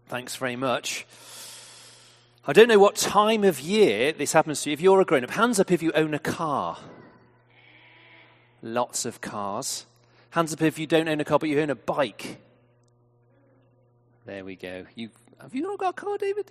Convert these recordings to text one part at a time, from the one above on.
Thanks very much. I don't know what time of year this happens to you. If you're a grown-up, hands up if you own a car. Lots of cars. Hands up if you don't own a car, but you own a bike. There we go. Have you not got a car, David?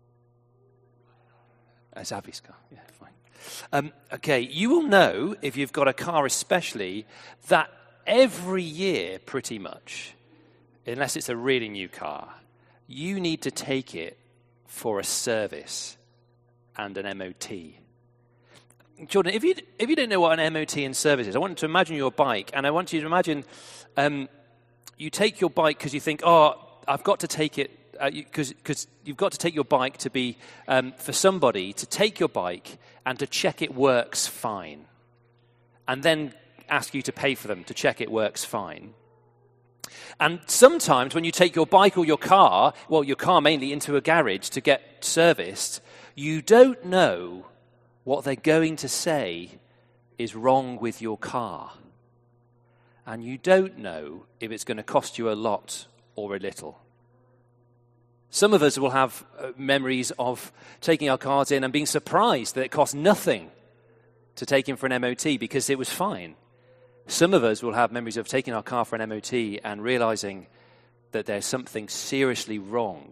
It's Abby's car. Yeah, fine. Okay, you will know, if you've got a car especially, that every year, pretty much, unless it's a really new car, you need to take it for a service and an MOT. Jordan, if you don't know what an MOT and service is, I want you to imagine your bike, and I want you to imagine you take your bike because you think, I've got to take it, because you've got to take your bike to be, for somebody to take your bike and to check it works fine, and then ask you to pay for them to check it works fine. And sometimes when you take your bike or your car mainly, into a garage to get serviced, you don't know what they're going to say is wrong with your car. And you don't know if it's going to cost you a lot or a little. Some of us will have memories of taking our cars in and being surprised that it cost nothing to take in for an MOT because it was fine. Some of us will have memories of taking our car for an MOT and realizing that there's something seriously wrong.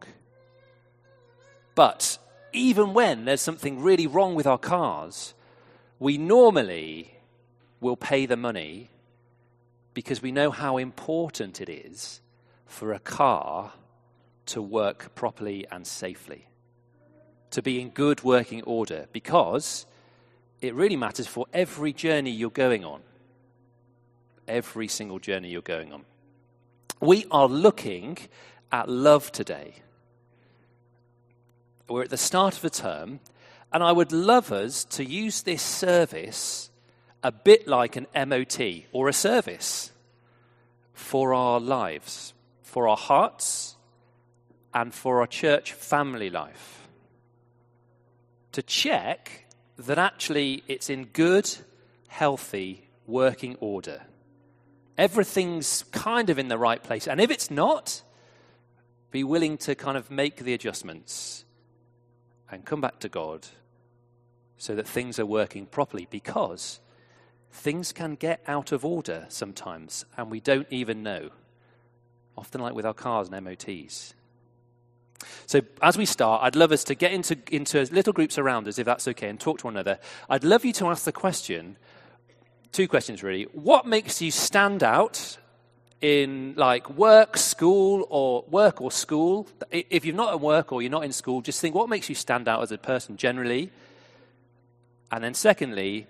But even when there's something really wrong with our cars, we normally will pay the money because we know how important it is for a car to work properly and safely, to be in good working order, because it really matters for every journey you're going on. Every single journey you're going on. We are looking at love today. We're at the start of the term, and I would love us to use this service a bit like an MOT or a service for our lives, for our hearts, and for our church family life. To check that actually it's in good, healthy, working order. Everything's kind of in the right place. And if it's not, be willing to kind of make the adjustments and come back to God so that things are working properly, because things can get out of order sometimes and we don't even know, often like with our cars and MOTs. So as we start, I'd love us to get into little groups around us, if that's okay, and talk to one another. I'd love you to ask the question, two questions really. What makes you stand out in like work or school? If you're not at work or you're not in school, just think, what makes you stand out as a person generally? And then secondly,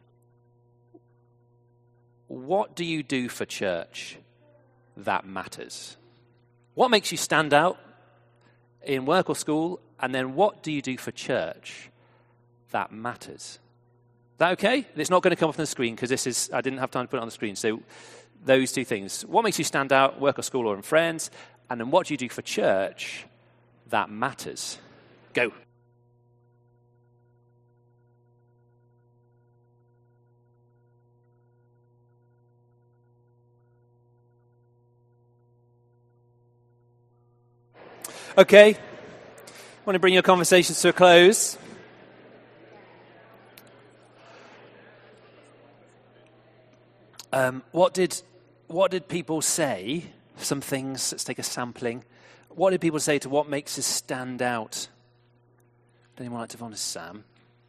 what do you do for church that matters? What makes you stand out in work or school? And then what do you do for church that matters? Is that okay? It's not going to come up on the screen because I didn't have time to put it on the screen. So those two things. What makes you stand out, work or school or in friends? And then what do you do for church that matters? Go. Okay. I want to bring your conversations to a close. What did people say? Some things. Let's take a sampling. What did people say to what makes us stand out? Does anyone like to volunteer? Sam?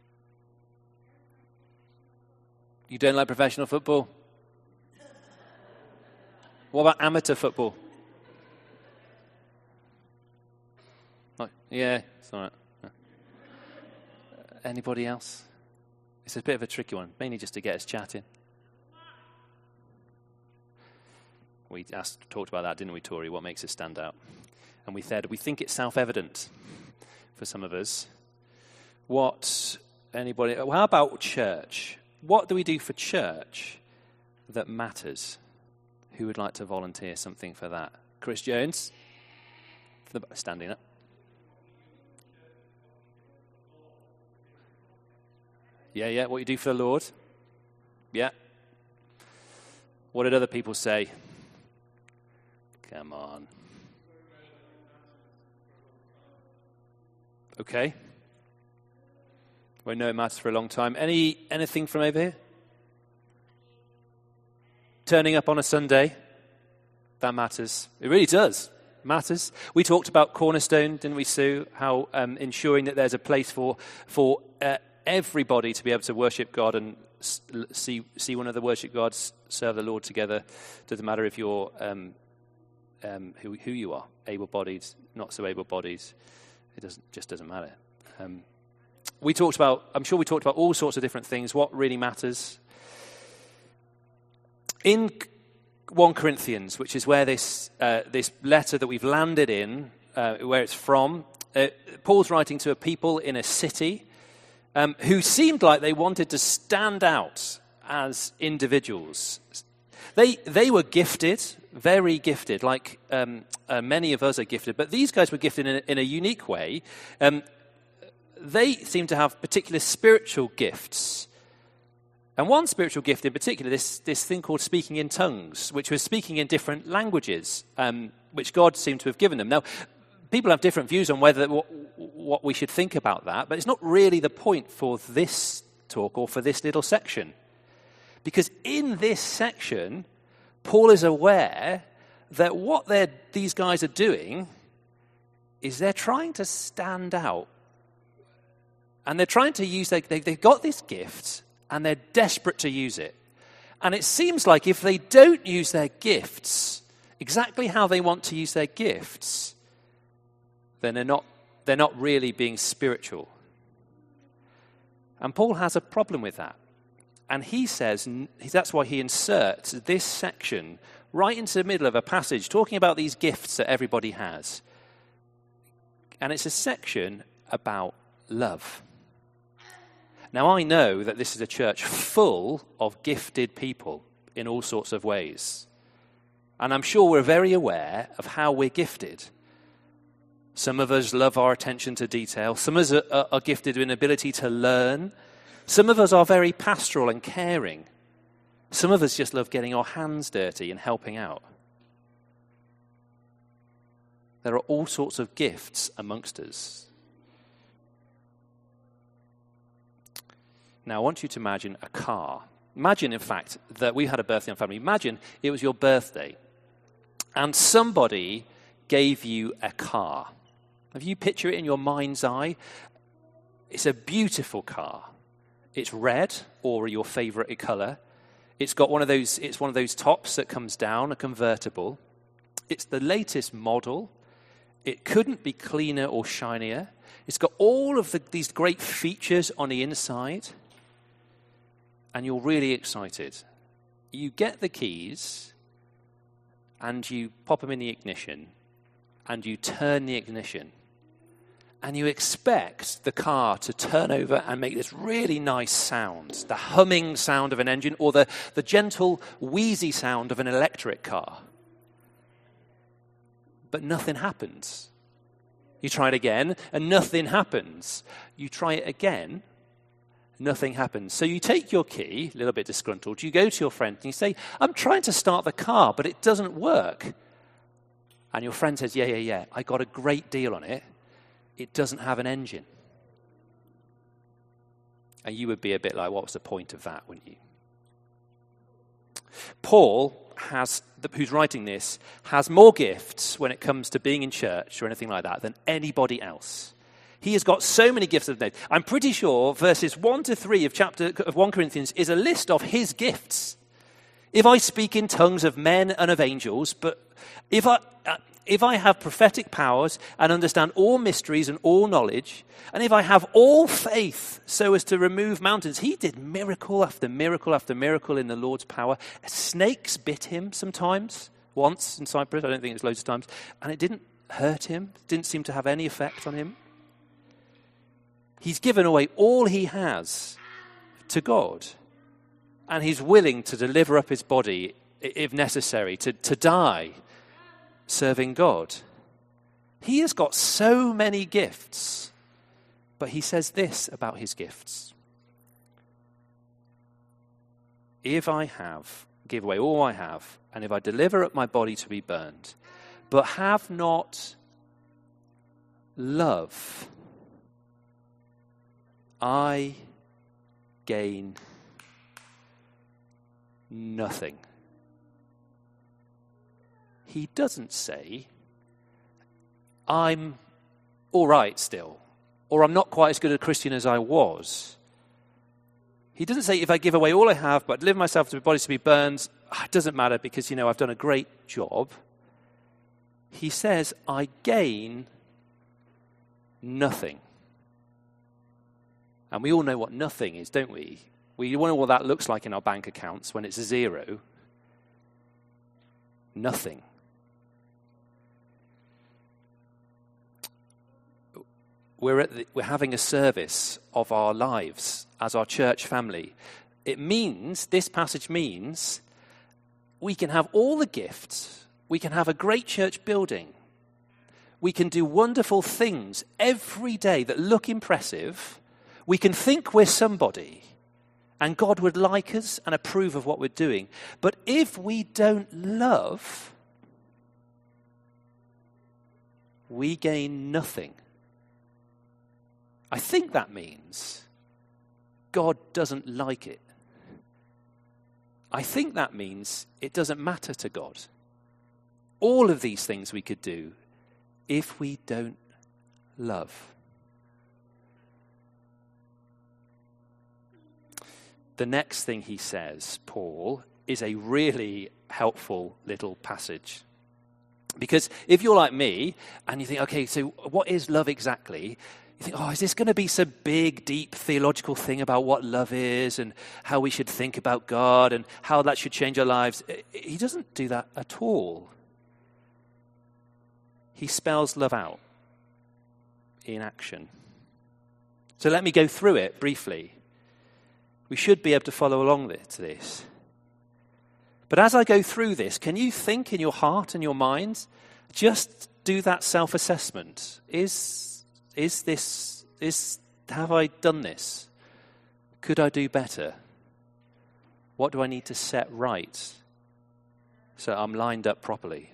You don't like professional football? What about amateur football? Oh, yeah, it's all right. Anybody else? It's a bit of a tricky one, mainly just to get us chatting. We talked about that, didn't we, Tori? What makes us stand out? And we said we think it's self-evident for some of us. How about church? What do we do for church that matters? Who would like to volunteer something for that? Chris Jones, standing up. Yeah. What you do for the Lord? Yeah. What did other people say? Come on. Okay. Won't know it matters for a long time. Anything from over here? Turning up on a Sunday. That matters. It really does. Matters. We talked about Cornerstone, didn't we, Sue? How ensuring that there's a place for everybody to be able to worship God and see one another worship God, serve the Lord together. Doesn't matter if you're who you are, able-bodied, not so able-bodied. It just doesn't matter. I'm sure we talked about all sorts of different things. What really matters in 1 Corinthians, which is where this letter that we've landed in, where it's from, Paul's writing to a people in a city who seemed like they wanted to stand out as individuals. They were gifted, very gifted, like many of us are gifted, but these guys were gifted in a unique way. They seem to have particular spiritual gifts. And one spiritual gift in particular, this thing called speaking in tongues, which was speaking in different languages, which God seemed to have given them. Now, people have different views on what we should think about that, but it's not really the point for this talk or for this little section. Because in this section, Paul is aware that what these guys are doing is they're trying to stand out. And they're trying to use, they've got this gift, and they're desperate to use it. And it seems like if they don't use their gifts exactly how they want to use their gifts, then they're not really being spiritual. And Paul has a problem with that. And he says, that's why he inserts this section right into the middle of a passage talking about these gifts that everybody has. And it's a section about love. Now, I know that this is a church full of gifted people in all sorts of ways. And I'm sure we're very aware of how we're gifted. Some of us love our attention to detail. Some of us are gifted with an ability to learn. Some of us are very pastoral and caring. Some of us just love getting our hands dirty and helping out. There are all sorts of gifts amongst us. Now, I want you to imagine a car. Imagine, in fact, that we had a birthday on family. Imagine it was your birthday and somebody gave you a car. If you picture it in your mind's eye, it's a beautiful car. It's red or your favorite color. It's got one of those tops that comes down, a convertible. It's the latest model. It couldn't be cleaner or shinier. It's got all of these great features on the inside. And you're really excited. You get the keys and you pop them in the ignition and you turn the ignition and you expect the car to turn over and make this really nice sound, the humming sound of an engine or the gentle wheezy sound of an electric car. But nothing happens. You try it again and nothing happens. You try it again. Nothing happens. So you take your key, a little bit disgruntled, you go to your friend and you say, I'm trying to start the car, but it doesn't work. And your friend says, yeah, I got a great deal on it. It doesn't have an engine. And you would be a bit like, what was the point of that, wouldn't you? Paul, who's writing this, has more gifts when it comes to being in church or anything like that than anybody else. He has got so many gifts of nature. I'm pretty sure verses 1 to 3 of 1 Corinthians is a list of his gifts. If I speak in tongues of men and of angels, but if I have prophetic powers and understand all mysteries and all knowledge, and if I have all faith so as to remove mountains, he did miracle after miracle after miracle in the Lord's power. Snakes bit him sometimes, once in Cyprus, I don't think it was loads of times, and it didn't hurt him, didn't seem to have any effect on him. He's given away all he has to God. And he's willing to deliver up his body, if necessary, to die serving God. He has got so many gifts. But he says this about his gifts. If I give away all I have, and if I deliver up my body to be burned, but have not love, I gain nothing. He doesn't say, I'm all right still, or I'm not quite as good a Christian as I was. He doesn't say, if I give away all I have, but deliver myself to my body to be burned, it doesn't matter because, I've done a great job. He says, I gain nothing. And we all know what nothing is, don't we? We all know what that looks like in our bank accounts when it's 0. Nothing. We're having a service of our lives as our church family. This passage means, we can have all the gifts, we can have a great church building, we can do wonderful things every day that look impressive, we can think we're somebody, and God would like us and approve of what we're doing. But if we don't love, we gain nothing. I think that means God doesn't like it. I think that means it doesn't matter to God. All of these things we could do if we don't love. The next thing he says, Paul, is a really helpful little passage. Because if you're like me and you think, okay, so what is love exactly? You think, is this going to be some big, deep theological thing about what love is and how we should think about God and how that should change our lives? He doesn't do that at all. He spells love out in action. So let me go through it briefly. We should be able to follow along to this. But as I go through this, can you think in your heart and your mind, just do that self-assessment? Have I done this? Could I do better? What do I need to set right so I'm lined up properly?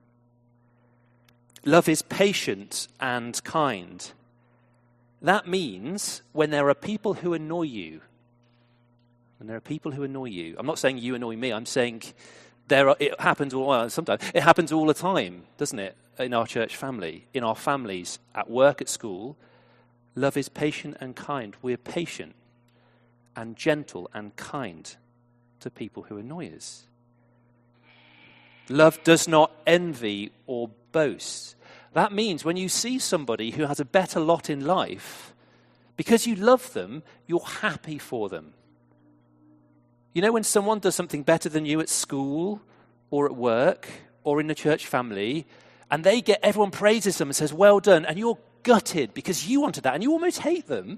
Love is patient and kind. That means when there are people who annoy you, I'm not saying you annoy me, I'm saying it happens sometimes. It happens all the time, doesn't it? In our church family, in our families, at work, at school. Love is patient and kind. We're patient and gentle and kind to people who annoy us. Love does not envy or boast. That means when you see somebody who has a better lot in life, because you love them, you're happy for them. When someone does something better than you at school or at work or in the church family, and everyone praises them and says, well done, and you're gutted because you wanted that and you almost hate them.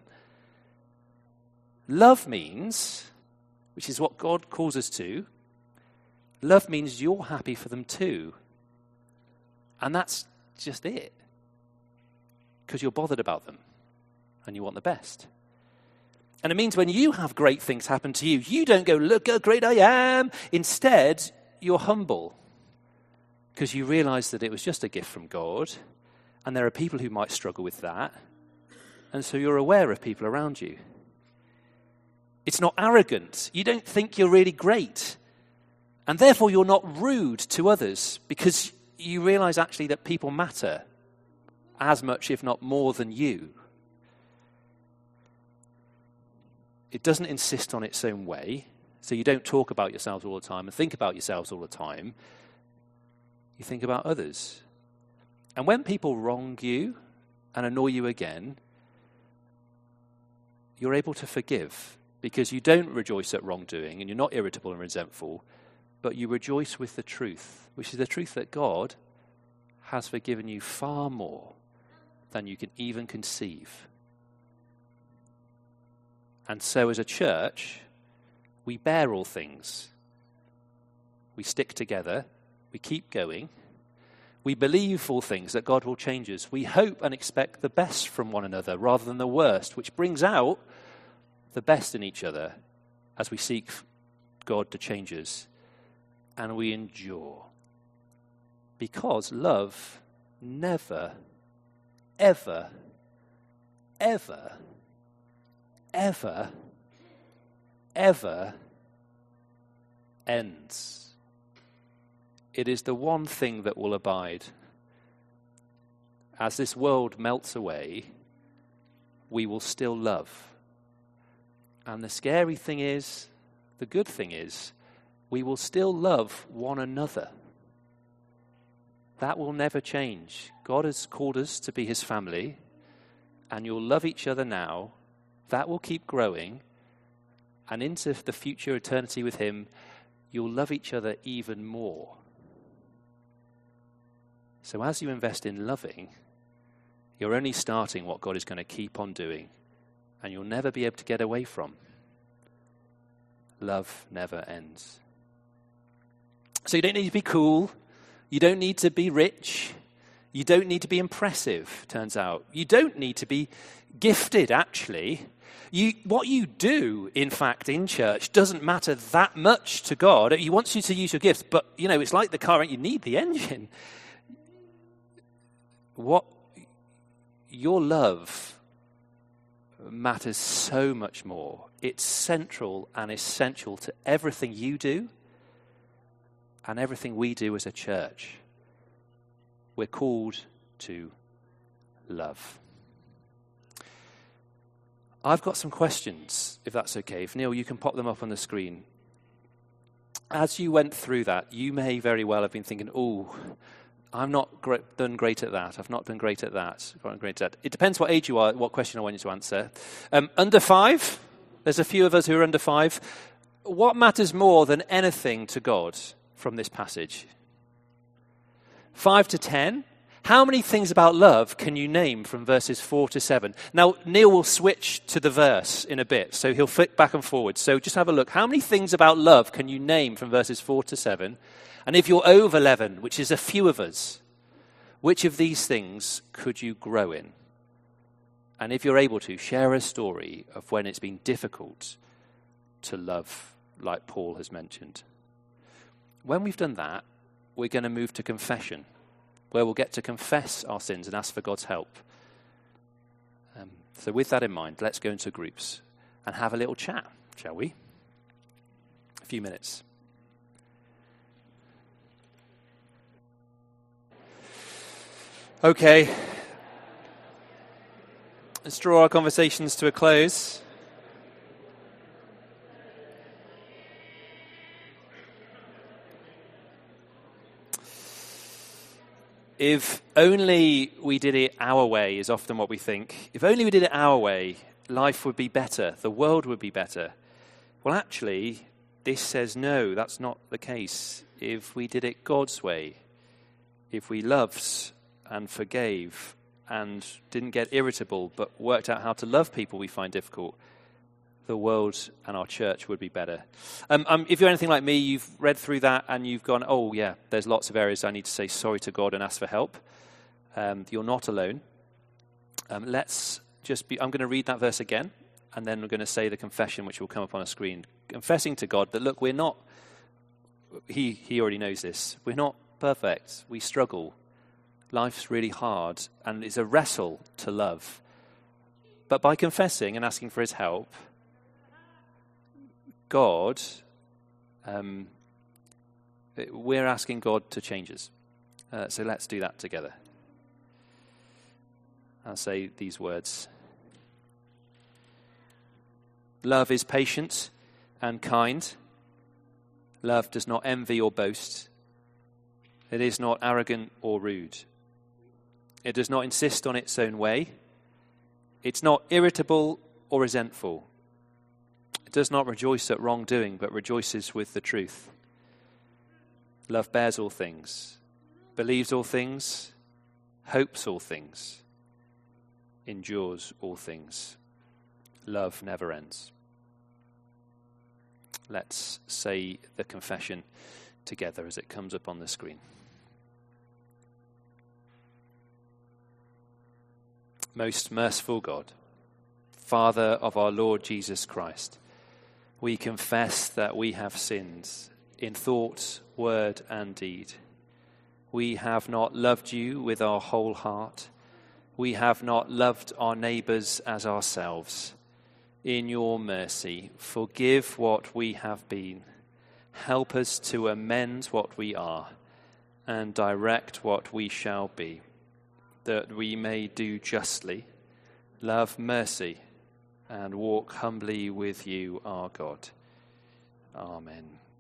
Love means, which is what God calls us to, love means you're happy for them too. And that's just it. Because you're bothered about them and you want the best. And it means when you have great things happen to you, you don't go, look how great I am. Instead, you're humble. Because you realize that it was just a gift from God, and there are people who might struggle with that, and so you're aware of people around you. It's not arrogant. You don't think you're really great, and therefore you're not rude to others, because you realize actually that people matter as much, if not more, than you. It doesn't insist on its own way, so you don't talk about yourselves all the time and think about yourselves all the time. You think about others. And when people wrong you and annoy you again, you're able to forgive because you don't rejoice at wrongdoing and you're not irritable and resentful, but you rejoice with the truth, which is the truth that God has forgiven you far more than you can even conceive. And so as a church, we bear all things. We stick together. We keep going. We believe all things, that God will change us. We hope and expect the best from one another rather than the worst, which brings out the best in each other as we seek God to change us. And we endure. Because love never, ever, ever ever ends. It is the one thing that will abide. As this world melts away, we will still love. And the scary thing is, the good thing is, we will still love one another. That will never change. God has called us to be his family, and you'll love each other now. That will keep growing, and into the future eternity with him, you'll love each other even more. So as you invest in loving, you're only starting what God is going to keep on doing, and you'll never be able to get away from. Love never ends. So you don't need to be cool. You don't need to be rich. You don't need to be impressive, turns out. You don't need to be gifted, actually. What you do, in fact, in church doesn't matter that much to God. He wants you to use your gifts, but, it's like the car, you need the engine. Your love matters so much more. It's central and essential to everything you do and everything we do as a church. We're called to love. I've got some questions, if that's okay. If Neil, you can pop them up on the screen. As you went through that, you may very well have been thinking, I'm not done great at that. I've not done great at that. I've not done great at that. It depends what age you are, what question I want you to answer. Under 5, there's a few of us who are under 5. What matters more than anything to God from this passage? 5 to 10. How many things about love can you name from verses 4 to 7? Now, Neil will switch to the verse in a bit, so he'll flick back and forward. So just have a look. How many things about love can you name from verses 4 to 7? And if you're over 11, which is a few of us, which of these things could you grow in? And if you're able to, share a story of when it's been difficult to love, like Paul has mentioned. When we've done that, we're going to move to confession, where we'll get to confess our sins and ask for God's help. So with that in mind, let's go into groups and have a little chat, shall we? A few minutes. Okay. Let's draw our conversations to a close. If only we did it our way is often what we think. If only we did it our way, life would be better, the world would be better. Well, actually, this says no, that's not the case. If we did it God's way, if we loved and forgave and didn't get irritable but worked out how to love people we find difficult, the world and our church would be better. If you're anything like me, you've read through that and you've gone, there's lots of areas I need to say sorry to God and ask for help. You're not alone. I'm going to read that verse again, and then we're going to say the confession, which will come up on a screen. Confessing to God that, look, we're not, he already knows this, we're not perfect. We struggle. Life's really hard, and it's a wrestle to love. But by confessing and asking for his help, God, we're asking God to change us. So let's do that together. I'll say these words. Love is patient and kind. Love does not envy or boast. It is not arrogant or rude. It does not insist on its own way. It's not irritable or resentful. It does not rejoice at wrongdoing, but rejoices with the truth. Love bears all things, believes all things, hopes all things, endures all things. Love never ends. Let's say the confession together as it comes up on the screen. Most merciful God, Father of our Lord Jesus Christ, we confess that we have sinned in thought, word, and deed. We have not loved you with our whole heart. We have not loved our neighbours as ourselves. in your mercy, forgive what we have been. Help us to amend what we are and direct what we shall be, that we may do justly, love mercy, and walk humbly with you, our God. Amen.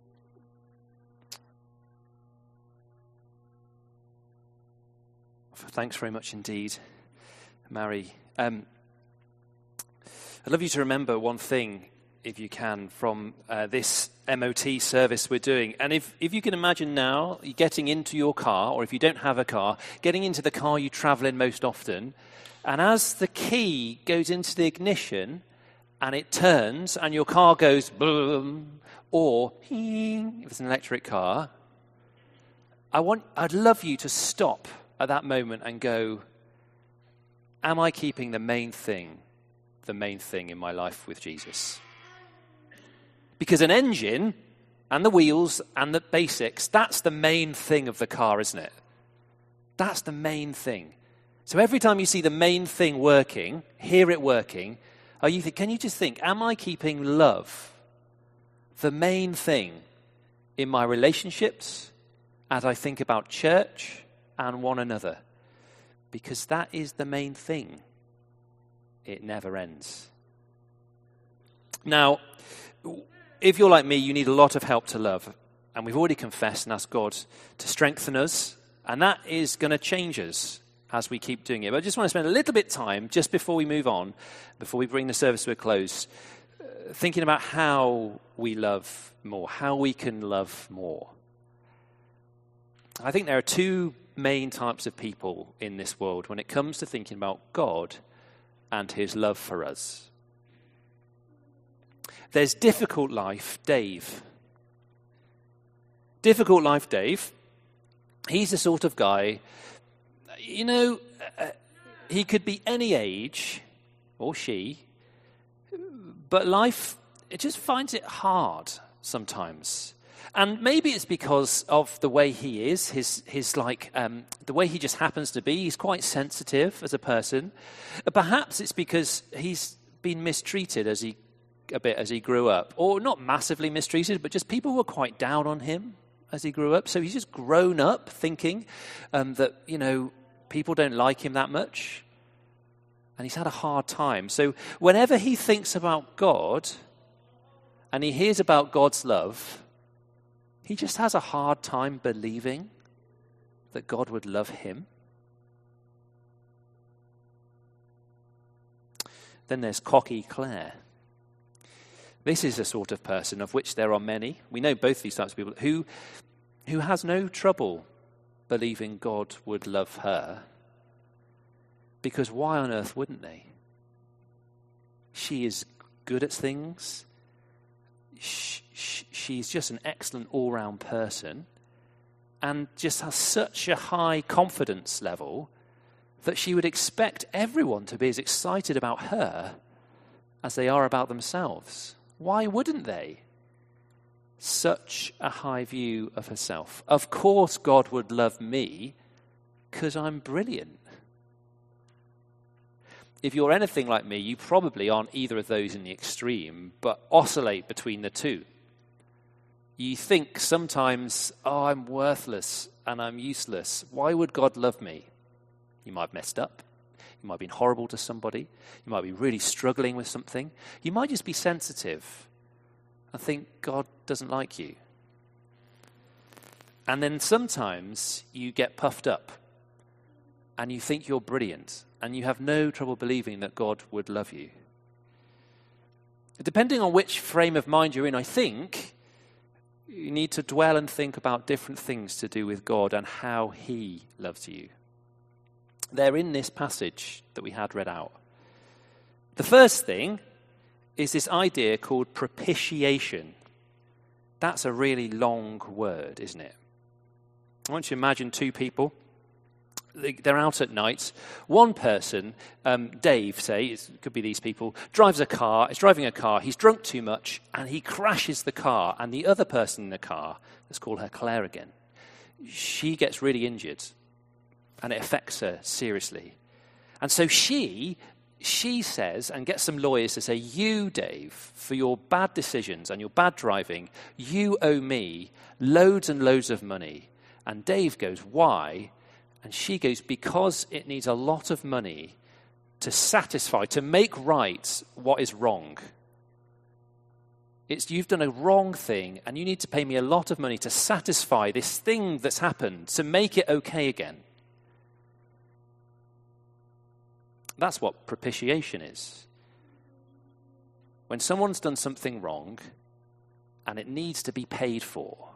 Thanks very much indeed, Mary. I'd love you to remember one thing, if you can, from this MOT service we're doing. And if you can imagine now, you're getting into your car, or if you don't have a car, getting into the car you travel in most often, and as the key goes into the ignition, and it turns, and your car goes boom, or if it's an electric car, I'd love you to stop at that moment and go, am I keeping the main thing in my life with Jesus? Because an engine and the wheels and the basics, that's the main thing of the car, isn't it? That's the main thing. So every time you see the main thing working, hear it working, can you just think, am I keeping love the main thing in my relationships as I think about church and one another? Because that is the main thing. It never ends. Now, if you're like me, you need a lot of help to love. And we've already confessed and asked God to strengthen us. And that is going to change us as we keep doing it. But I just want to spend a little bit of time, just before we move on, before we bring the service to a close, thinking about how we love more, how we can love more. I think there are two main types of people in this world when it comes to thinking about God and his love for us. There's Difficult Life Dave. Difficult Life Dave, he's the sort of guy, he could be any age, or she, but life, it just finds it hard sometimes. And maybe it's because of the way he is, the way he just happens to be. He's quite sensitive as a person. Perhaps it's because he's been mistreated a bit as he grew up. Or not massively mistreated, but just people were quite down on him as he grew up. So he's just grown up thinking that, people don't like him that much. And he's had a hard time. So whenever he thinks about God and he hears about God's love, he just has a hard time believing that God would love him. Then there's Cocky Claire. This is a sort of person of which there are many. We know both these types of people who has no trouble believing God would love her. Because why on earth wouldn't they? She is good at things. She's just an excellent all-round person and just has such a high confidence level that she would expect everyone to be as excited about her as they are about themselves. Why wouldn't they? Such a high view of herself. Of course God would love me because I'm brilliant. If you're anything like me, you probably aren't either of those in the extreme, but oscillate between the two. You think sometimes, I'm worthless and I'm useless. Why would God love me? You might have messed up. You might have been horrible to somebody. You might be really struggling with something. You might just be sensitive and think God doesn't like you. And then sometimes you get puffed up and you think you're brilliant and you have no trouble believing that God would love you. Depending on which frame of mind you're in, I think you need to dwell and think about different things to do with God and how he loves you. They're in this passage that we had read out. The first thing is this idea called propitiation. That's a really long word, isn't it? I want you to imagine two people. They're out at night. One person, Dave, say, it could be these people, is driving a car, he's drunk too much, and he crashes the car. And the other person in the car, let's call her Claire again, she gets really injured, and it affects her seriously. And so she she says, and gets some lawyers to say, you, Dave, for your bad decisions and your bad driving, you owe me loads and loads of money. And Dave goes, why? And she goes, because it needs a lot of money to satisfy, to make right what is wrong. It's you've done a wrong thing and you need to pay me a lot of money to satisfy this thing that's happened, to make it okay again. That's what propitiation is. When someone's done something wrong and it needs to be paid for,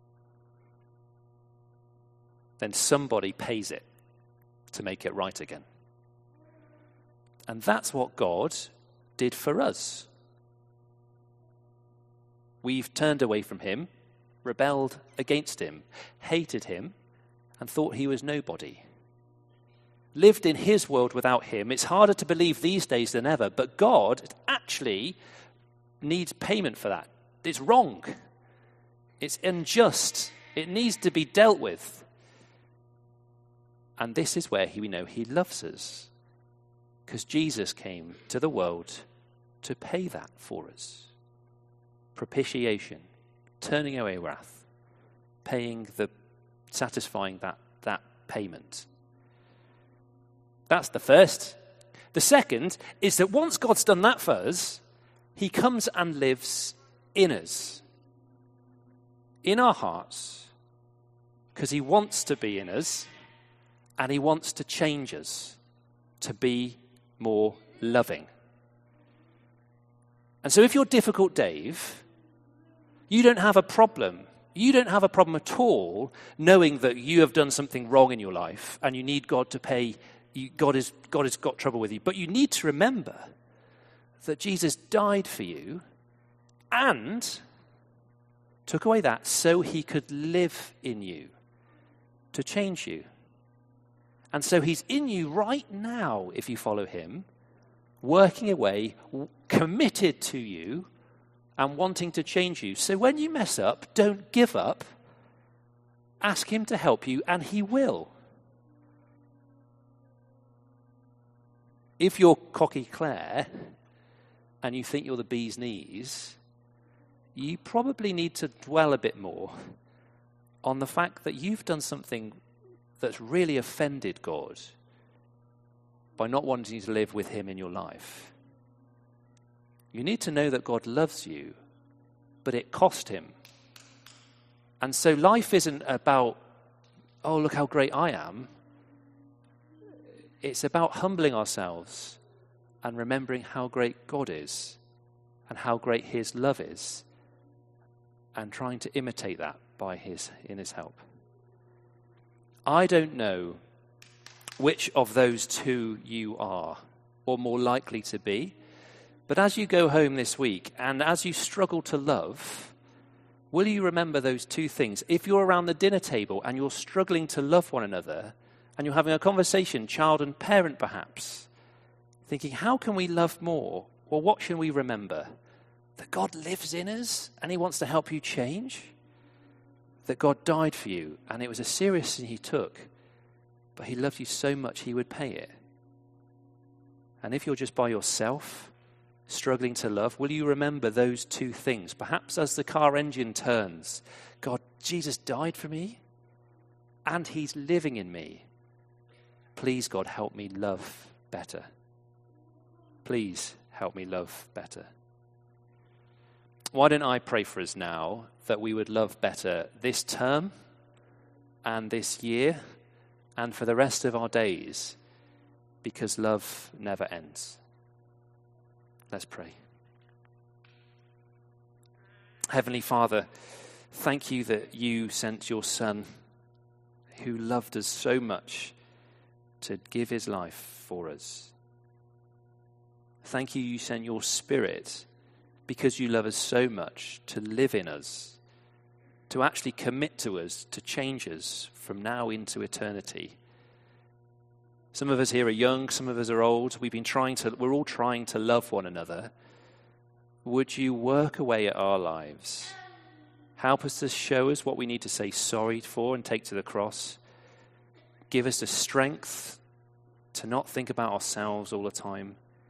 then somebody pays it to make it right again. And that's what God did for us. We've turned away from him, rebelled against him, hated him, and thought he was nobody. Lived in his world without him. It's harder to believe these days than ever, but God actually needs payment for that. It's wrong. It's unjust. It needs to be dealt with. And this is where we know he loves us, because Jesus came to the world to pay that for us. Propitiation, turning away wrath, satisfying that payment. That's the first. The second is that once God's done that for us, he comes and lives in us, in our hearts, because he wants to be in us and he wants to change us to be more loving. And so if you're difficult, Dave, you don't have a problem. You don't have a problem at all knowing that you have done something wrong in your life and you need God to pay. God has got trouble with you. But you need to remember that Jesus died for you and took away that so he could live in you to change you. And so he's in you right now if you follow him, working away, committed to you and wanting to change you. So when you mess up, don't give up. Ask him to help you and he will. If you're cocky Claire and you think you're the bee's knees, you probably need to dwell a bit more on the fact that you've done something that's really offended God by not wanting to live with him in your life. You need to know that God loves you, but it cost him. And so life isn't about, oh, look how great I am. It's about humbling ourselves and remembering how great God is and how great his love is and trying to imitate that in his help. I don't know which of those two you are or more likely to be, but as you go home this week and as you struggle to love, will you remember those two things? If you're around the dinner table and you're struggling to love one another, and you're having a conversation, child and parent perhaps, thinking, how can we love more? Well, what should we remember? That God lives in us and he wants to help you change. That God died for you and it was a serious sin he took, but he loved you so much he would pay it. And if you're just by yourself, struggling to love, will you remember those two things? Perhaps as the car engine turns, Jesus died for me and he's living in me. Please, God, help me love better. Please help me love better. Why don't I pray for us now that we would love better this term and this year and for the rest of our days, because love never ends. Let's pray. Heavenly Father, thank you that you sent your Son who loved us so much to give his life for us. Thank you, you sent your Spirit because you love us so much to live in us, to actually commit to us, to change us from now into eternity. Some of us here are young, some of us are old. We're all trying to love one another. Would you work away at our lives? Help us to show us what we need to say sorry for and take to the cross. Give us the strength to not think about ourselves all the time.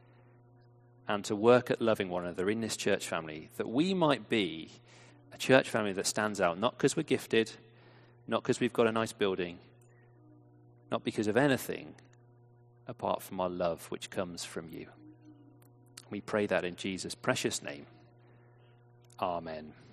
and to work at loving one another in this church family, that we might be a church family that stands out, not because we're gifted, not because we've got a nice building, not because of anything apart from our love which comes from you. We pray that in Jesus' precious name. Amen.